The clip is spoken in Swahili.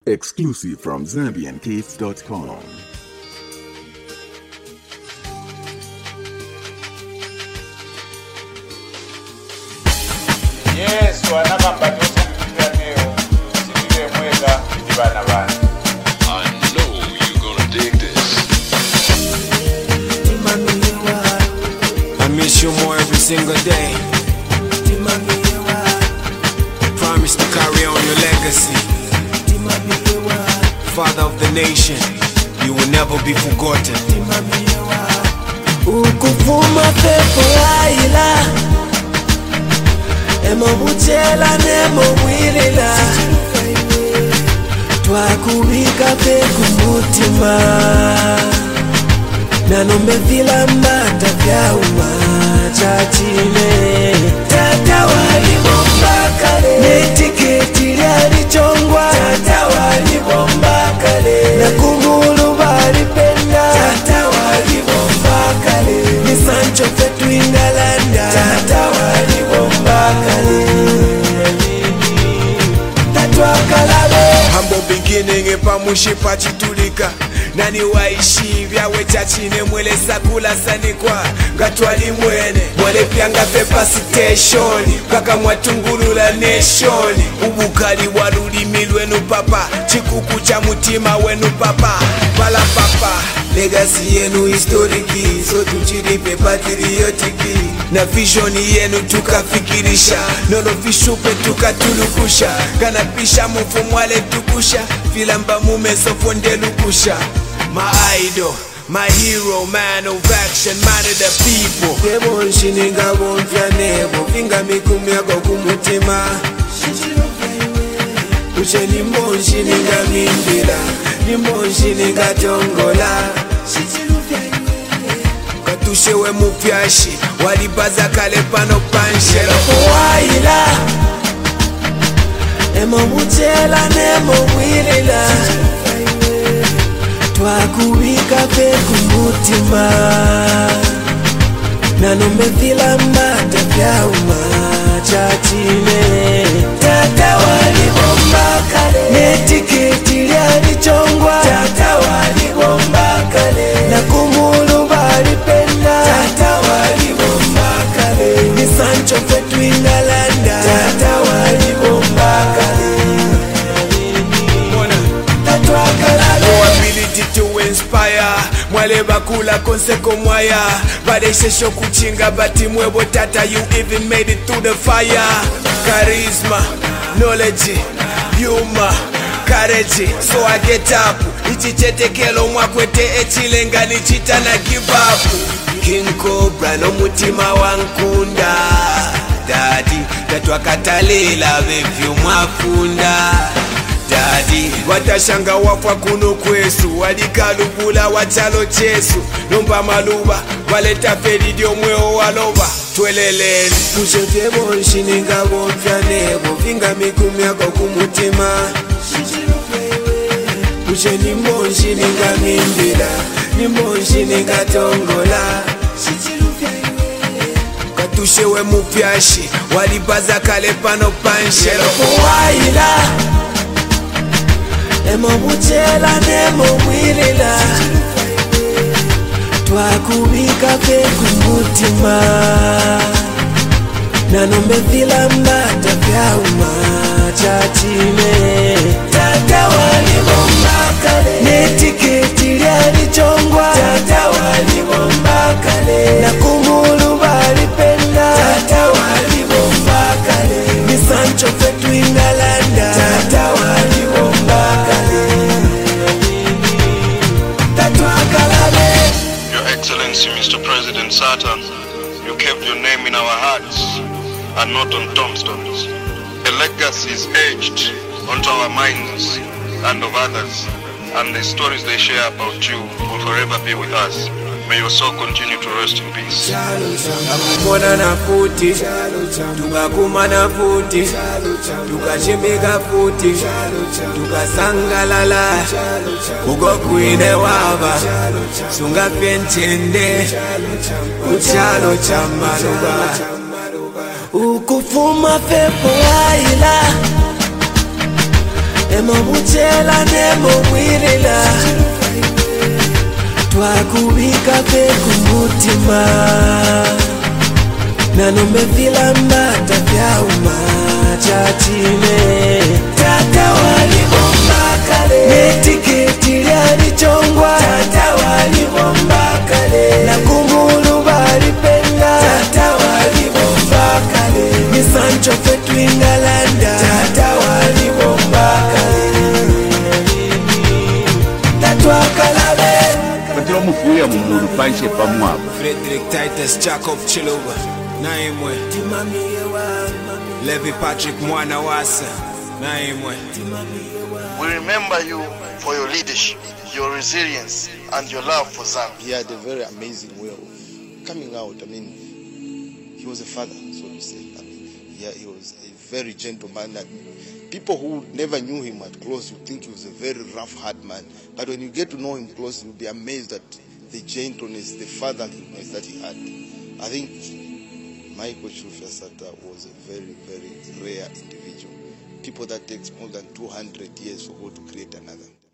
Exclusive from ZambianCaves.com. Yes, wanakamba tusikia leo. Sikiwe mwega ndibana bana. I know you're gonna dig this. I miss you more every single day. Promise to carry on your legacy. Father of the nation, you will never be forgotten. Ukuvuma pepo aila Emobutela nemo mwilila Twakubika peku mutima Nanombe vila mbata vya umachachine Tata wali bombakale Netiketi liali chongwa Tata wali bombakale Nakungulu bali penda Tata wali bombakale Ni Sancho fetu Ingalanda Tata wali bombakale Tatu akalabe Humble beginning epa mushipa chitulika Nani waishi vyawe chachine mwele sakula sanikwa Gatwali mwene mwele pyanga pepa station Kaka mwatungulula nation Ubukali walulimi lwenu papa Chikuku cha mutima wenu papa Pala papa Legacy yenu historiki So tuchiripe patriotiki Na vision yenu tukafikirisha Nono vishupe tukatulukusha Kanapisha mufumwale tukusha Filamba mume sofonde lukusha My idol, my hero, man of action, man of the people. Debo nshininga wonfya nebo Finga mikumi yako kumutima Uche nimbo nshininga mimbila Nimbo nshininga tongola Katushe we mupyashi Walibaza kale pano panshelo Waila Emobutela nemo mwilila Twakubika peku mutima Nanombe vila mbata vya umachachine Tata wali bombakale Netiketi liali chongwa Tata wali bombakale Nakungulu bali penda Tata wali bombakale Ni Sancho fetu Ingalanda Tata wali bombakale Tatu akalabe ability to inspire Mwale bakula konseko mwaya Badeshesho kuchinga bati mwebo tata You even made it through the fire Charisma, knowledge, humor, courage So I get up Ichichetekelo mwakwete echilenga nichita na give up King Cobra no mutima wankunda Daddy, tatu akatalila bevyo mwafunda Daddy, watashanga wafwa kuno kwesu Wadikalubula wachalo chesu Nomba maluba, waleta feridio mweo waloba Tweleleni Kushotebo nshininga wonfya nebo Finga mikumi yako kumutima Kushe nimbo nshininga mimbila Nimbo nshininga tongola Katushe we mupyashi Walibaza kale pano panshelo Waila Emobutela nemo mwilila Twakubika peku mutima Nanombe vila mbata vya umachachine Tata wali bombakale Netiketi liali chongwa Tata wali bombakale Nakungulu bali penda Tata wali bombakale Ni Sancho fetu Ingalanda Tata wali bombakale Tatu akalabe Your Excellency, Mr. President Satan, you kept your name in our hearts and not on tombstones. A legacy is etched onto our minds and of others, and the stories they share about you will forever be with us. May your soul continue to rest in peace. Tukakubona na futi Tukakuma na futi Tukashimika futi Tukasangalala Ugo kuine waba Sunga penchende Uchalo chamaluba Ukufuma pepo aila emo buchela nemo mwirila twakubika pe kumutima nanombe vila mbata vyauma chachine tata walibomba kale netiketi lyalichongwa tata walibomba kale na kumulu balipenda tata walibomba kale ni Sancho fetu Ingalanda tata walibomba kale tatwa kalabe patro mufuya mumuru panche pamwa Frederick Titus Jacob Chiluba Naimwe Levi Patrick Mwana Wasa Naimwe. We remember you for your leadership, your resilience, and your love for Zambia. He had a very amazing way of coming out. I mean, he was a father, so to say. I mean, he was a very gentle man. That people who never knew him at close would think he was a very rough, hard man. But when you get to know him close, you'll be amazed at the gentleness, the fatherliness that he had. I think Michael Chilufya Sata was a very, very rare individual. People that takes more than 200 years for God to create another.